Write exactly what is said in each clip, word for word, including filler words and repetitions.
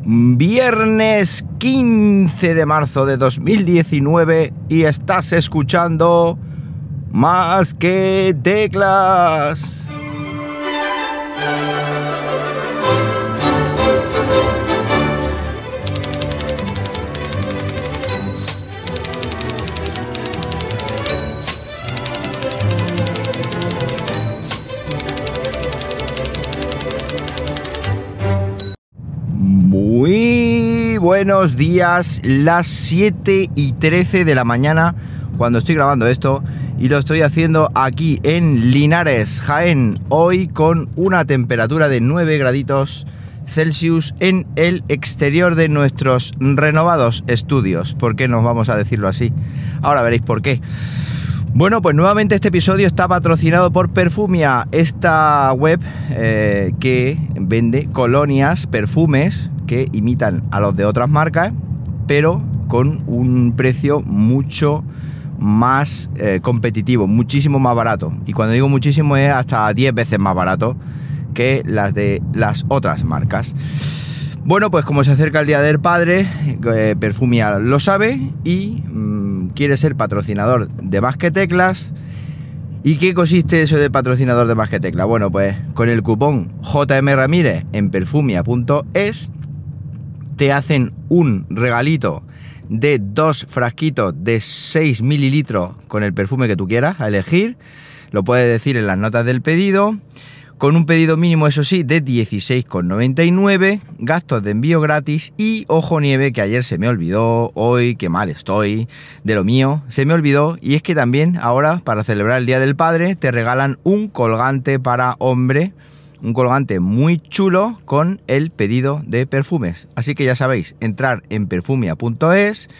Viernes quince de marzo de dos mil diecinueve y estás escuchando Más que Teclas. Muy buenos días, las siete y trece de la mañana cuando estoy grabando esto y lo estoy haciendo aquí en Linares, Jaén, hoy con una temperatura de nueve graditos Celsius en el exterior de nuestros renovados estudios. ¿Por qué nos vamos a decirlo así? Ahora veréis por qué. Bueno, pues nuevamente este episodio está patrocinado por Perfumia, esta web eh, que vende colonias, perfumes que imitan a los de otras marcas, pero con un precio mucho más eh, competitivo, muchísimo más barato. Y cuando digo muchísimo es hasta diez veces más barato que las de las otras marcas. Bueno, pues como se acerca el Día del Padre, eh, Perfumia lo sabe y mmm, quiere ser patrocinador de Más que Teclas. ¿Y qué consiste eso de patrocinador de Más que Teclas? Bueno, pues con el cupón J M Ramírez en perfumia punto es te hacen un regalito de dos frasquitos de seis mililitros con el perfume que tú quieras a elegir. Lo puedes decir en las notas del pedido. Con un pedido mínimo, eso sí, de dieciséis con noventa y nueve, gastos de envío gratis y, ojo nieve, que ayer se me olvidó, hoy, qué mal estoy, de lo mío, se me olvidó, y es que también ahora, para celebrar el Día del Padre, te regalan un colgante para hombre, un colgante muy chulo con el pedido de perfumes. Así que ya sabéis, entrar en perfumia punto es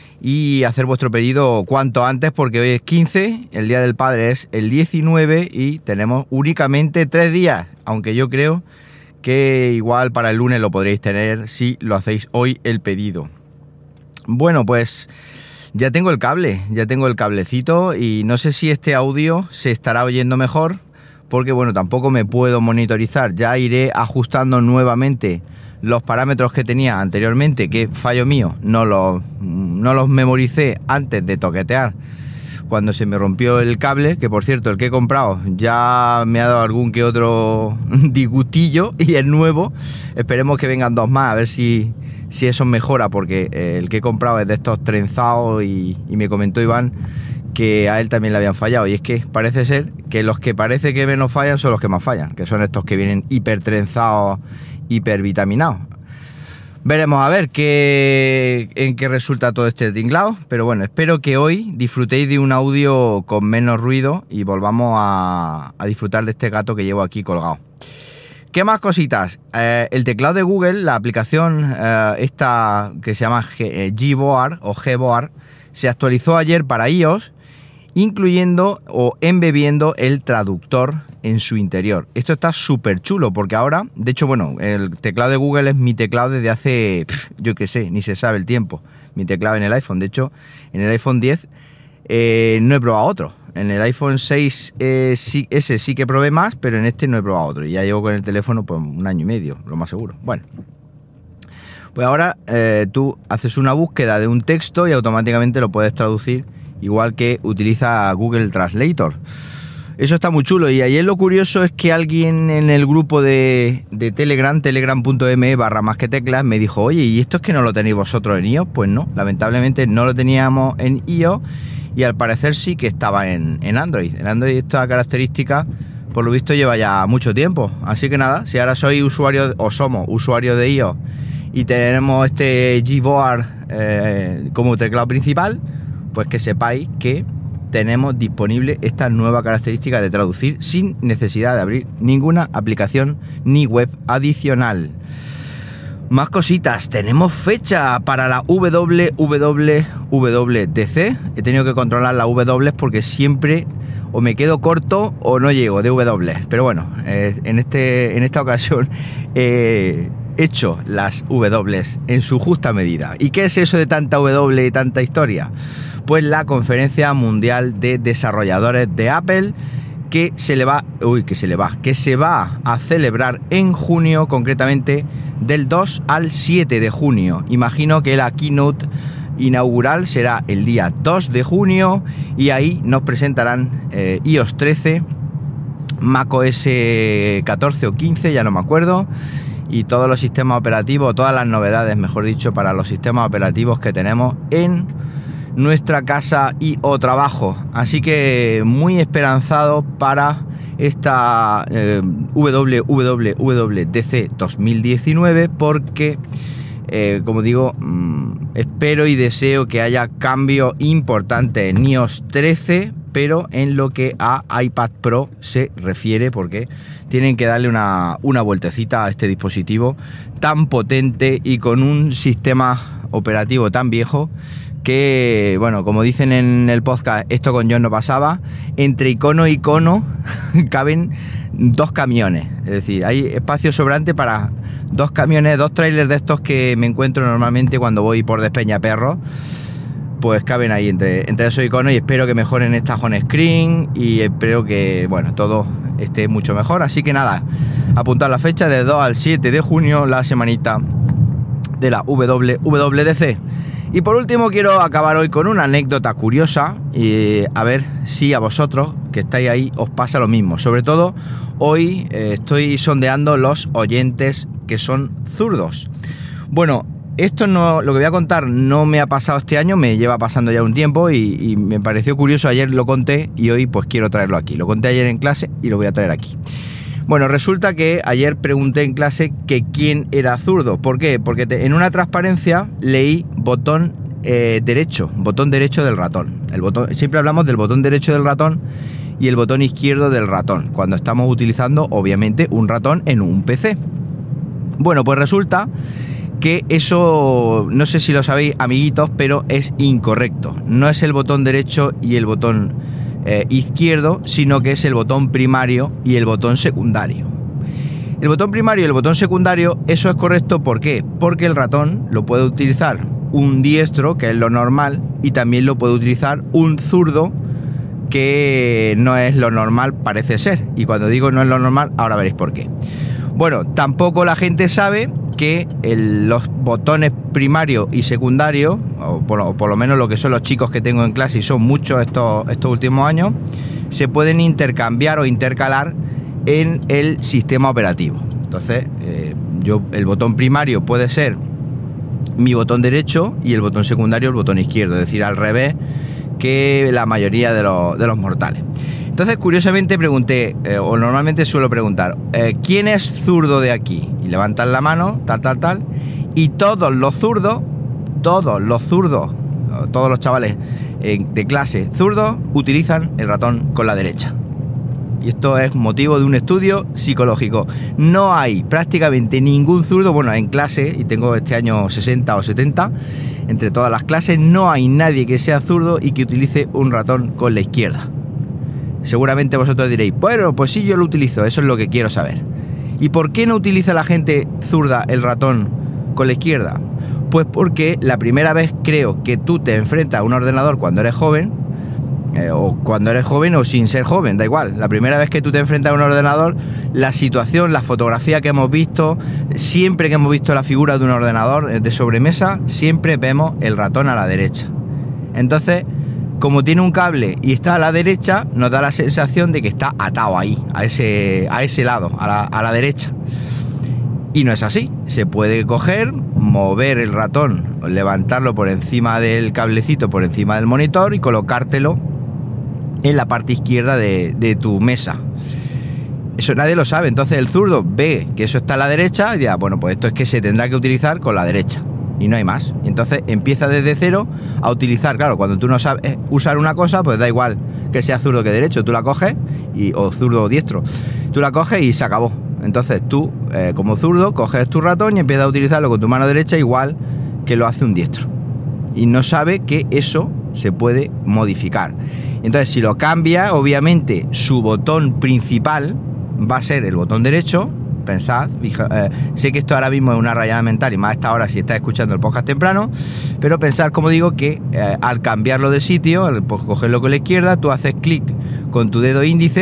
y hacer vuestro pedido cuanto antes, porque hoy es quince, el Día del Padre es el diecinueve y tenemos únicamente tres días, aunque yo creo que igual para el lunes lo podréis tener si lo hacéis hoy el pedido. Bueno, pues ya tengo el cable, ya tengo el cablecito y no sé si este audio se estará oyendo mejor, porque bueno, tampoco me puedo monitorizar, ya iré ajustando nuevamente los parámetros que tenía anteriormente, que fallo mío, no los, no los memoricé antes de toquetear cuando se me rompió el cable, que por cierto el que he comprado ya me ha dado algún que otro disgustillo y es nuevo. Esperemos que vengan dos más a ver si, si eso mejora, porque el que he comprado es de estos trenzados y, y me comentó Iván que a él también le habían fallado, y es que parece ser que los que parece que menos fallan son los que más fallan, que son estos que vienen hiper trenzados, hipervitaminados. Veremos a ver qué, en qué resulta todo este tinglado, pero bueno, espero que hoy disfrutéis de un audio con menos ruido y volvamos a, a disfrutar de este gato que llevo aquí colgado. ¿Qué más cositas? Eh, el teclado de Google, la aplicación eh, esta que se llama G, eh, Gboard o Gboard, se actualizó ayer para iOS, incluyendo o embebiendo el traductor en su interior. Esto está súper chulo porque ahora, de hecho, bueno, el teclado de Google es mi teclado desde hace, pff, yo qué sé, ni se sabe el tiempo. Mi teclado en el iPhone, de hecho, en el iPhone diez eh, no he probado otro. En el iPhone seis eh, sí, ese sí que probé más, pero en este no he probado otro. Y ya llevo con el teléfono pues un año y medio, lo más seguro. Bueno, pues ahora eh, tú haces una búsqueda de un texto y automáticamente lo puedes traducir, igual que utiliza Google Translator. Eso está muy chulo. Y ayer lo curioso es que alguien en el grupo de, de Telegram, telegram punto me barra más que teclas, me dijo, oye, ¿y esto es que no lo tenéis vosotros en iOS? Pues no, lamentablemente no lo teníamos en iOS y al parecer sí que estaba en, en Android. En Android esta característica, por lo visto, lleva ya mucho tiempo. Así que nada, si ahora soy usuario o somos usuarios de iOS y tenemos este Gboard eh, como teclado principal, pues que sepáis que tenemos disponible esta nueva característica de traducir sin necesidad de abrir ninguna aplicación ni web adicional. Más cositas, tenemos fecha para la W W D C. He tenido que controlar la W porque siempre o me quedo corto o no llego de W. Pero bueno, eh, en, este, en esta ocasión he hecho las W en su justa medida. ¿Y qué es eso de tanta W y tanta historia? Pues la Conferencia Mundial de Desarrolladores de Apple, que se le va, uy, que se le va, que se va a celebrar en junio, concretamente del dos al siete de junio. Imagino que la keynote inaugural será el día dos de junio y ahí nos presentarán eh, iOS trece, macOS catorce o quince, ya no me acuerdo, y todos los sistemas operativos, todas las novedades, mejor dicho, para los sistemas operativos que tenemos en nuestra casa y o trabajo. Así que muy esperanzado para esta eh, W W D C dos mil diecinueve, porque eh, como digo, mmm, espero y deseo que haya cambio importante en iOS trece, pero en lo que a iPad Pro se refiere, porque tienen que darle una, una vueltecita a este dispositivo tan potente y con un sistema operativo tan viejo que, bueno, como dicen en el podcast, esto con John no pasaba, entre icono y icono caben dos camiones, es decir, hay espacio sobrante para dos camiones, dos trailers de estos que me encuentro normalmente cuando voy por Despeñaperros, pues caben ahí entre, entre esos iconos, y espero que mejoren esta home screen y espero que, bueno, todo esté mucho mejor. Así que nada, apuntad la fecha del dos al siete de junio, la semanita de la W W D C. Y por último quiero acabar hoy con una anécdota curiosa y a ver si a vosotros que estáis ahí os pasa lo mismo. Sobre todo hoy eh, estoy sondeando los oyentes que son zurdos. Bueno, esto no, lo que voy a contar no me ha pasado este año, me lleva pasando ya un tiempo y, y me pareció curioso. Ayer lo conté y hoy pues quiero traerlo aquí. Lo conté ayer en clase y lo voy a traer aquí. Bueno, resulta que ayer pregunté en clase que quién era zurdo. ¿Por qué? Porque te, en una transparencia leí botón eh, derecho, botón derecho del ratón. El botón, siempre hablamos del botón derecho del ratón y el botón izquierdo del ratón, cuando estamos utilizando obviamente un ratón en un P C. Bueno, pues resulta que eso, no sé si lo sabéis, amiguitos, pero es incorrecto. No es el botón derecho y el botón eh, izquierdo, sino que es el botón primario y el botón secundario. El botón primario y el botón secundario, eso es correcto. ¿Por qué? Porque el ratón lo puede utilizar un diestro, que es lo normal, y también lo puede utilizar un zurdo, que no es lo normal, parece ser. Y cuando digo no es lo normal, ahora veréis por qué. Bueno, tampoco la gente sabe que el, los botones primario y secundario, o por, o por lo menos lo que son los chicos que tengo en clase, y son muchos estos, estos últimos años, se pueden intercambiar o intercalar en el sistema operativo. Entonces, eh, yo el botón primario puede ser mi botón derecho y el botón secundario el botón izquierdo, es decir, al revés que la mayoría de los, de los mortales. Entonces, curiosamente pregunté, eh, o normalmente suelo preguntar, eh, ¿quién es zurdo de aquí? Y levantan la mano, tal, tal, tal, y todos los zurdos, todos los zurdos, todos los chavales eh, de clase zurdos utilizan el ratón con la derecha. Y esto es motivo de un estudio psicológico. No hay prácticamente ningún zurdo, bueno, en clase, y tengo este año sesenta o setenta, entre todas las clases, no hay nadie que sea zurdo y que utilice un ratón con la izquierda. Seguramente vosotros diréis, bueno, pues sí, yo lo utilizo, eso es lo que quiero saber. ¿Y por qué no utiliza la gente zurda el ratón con la izquierda? Pues porque la primera vez, creo, que tú te enfrentas a un ordenador cuando eres joven, eh, o cuando eres joven o sin ser joven, da igual, la primera vez que tú te enfrentas a un ordenador, la situación, la fotografía que hemos visto, siempre que hemos visto la figura de un ordenador de sobremesa, siempre vemos el ratón a la derecha. Entonces, como tiene un cable y está a la derecha, nos da la sensación de que está atado ahí, a ese, a ese lado, a la, a la derecha. Y no es así. Se puede coger, mover el ratón, levantarlo por encima del cablecito, por encima del monitor y colocártelo en la parte izquierda de, de tu mesa. Eso nadie lo sabe. Entonces el zurdo ve que eso está a la derecha y dirá, bueno, pues esto es que se tendrá que utilizar con la derecha. Y no hay más. Y entonces empieza desde cero a utilizar. Claro, cuando tú no sabes usar una cosa, pues da igual que sea zurdo que derecho. Tú la coges, y, o zurdo o diestro. Tú la coges y se acabó. Entonces tú, eh, como zurdo, coges tu ratón y empiezas a utilizarlo con tu mano derecha igual que lo hace un diestro. Y no sabe que eso se puede modificar. Entonces, si lo cambia, obviamente su botón principal va a ser el botón derecho. Pensad, fija, eh, sé que esto ahora mismo es una rayada mental y más a esta hora si estás escuchando el podcast temprano, pero pensad, como digo, que eh, al cambiarlo de sitio, al pues, cogerlo con la izquierda, tú haces clic con tu dedo índice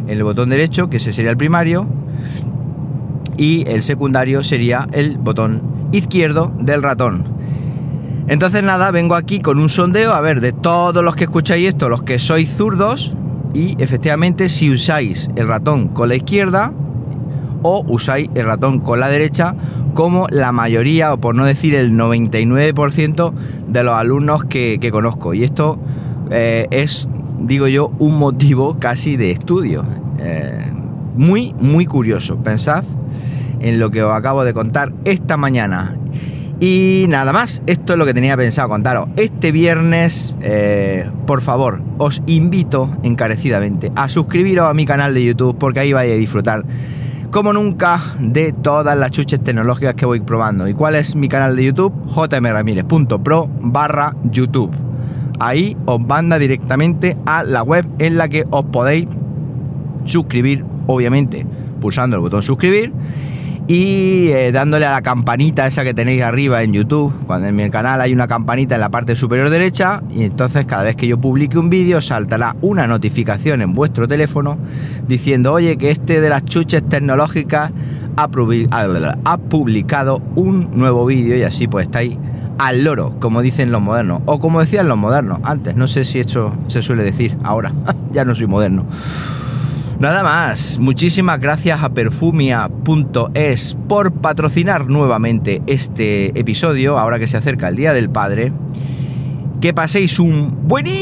en el botón derecho, que ese sería el primario, y el secundario sería el botón izquierdo del ratón. Entonces nada, vengo aquí con un sondeo, a ver, de todos los que escucháis esto, los que sois zurdos, y efectivamente si usáis el ratón con la izquierda o usáis el ratón con la derecha, como la mayoría, o por no decir el noventa y nueve por ciento de los alumnos que, que conozco. Y esto eh, es, digo yo, un motivo casi de estudio. Eh, muy, muy curioso. Pensad en lo que os acabo de contar esta mañana. Y nada más, esto es lo que tenía pensado contaros. Este viernes, eh, por favor, os invito encarecidamente a suscribiros a mi canal de YouTube, porque ahí vais a disfrutar como nunca de todas las chuches tecnológicas que voy probando. ¿Y cuál es mi canal de YouTube? jmramírez.pro barra YouTube. Ahí os manda directamente a la web en la que os podéis suscribir, obviamente pulsando el botón suscribir y eh, dándole a la campanita esa que tenéis arriba en YouTube. Cuando en mi canal hay una campanita en la parte superior derecha, y entonces cada vez que yo publique un vídeo saltará una notificación en vuestro teléfono diciendo, oye, que este de las chuches tecnológicas ha, ha publicado un nuevo vídeo, y así pues estáis al loro, como dicen los modernos, o como decían los modernos antes. No sé si esto se suele decir ahora. Ya no soy moderno. Nada más, muchísimas gracias a perfumia punto es por patrocinar nuevamente este episodio, ahora que se acerca el Día del Padre. Que paséis un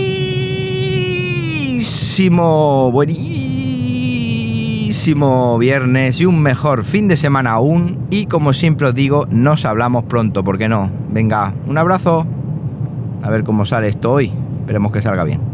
buenísimo, buenísimo viernes y un mejor fin de semana aún. Y como siempre os digo, nos hablamos pronto, ¿por qué no? Venga, un abrazo. A ver cómo sale esto hoy, esperemos que salga bien.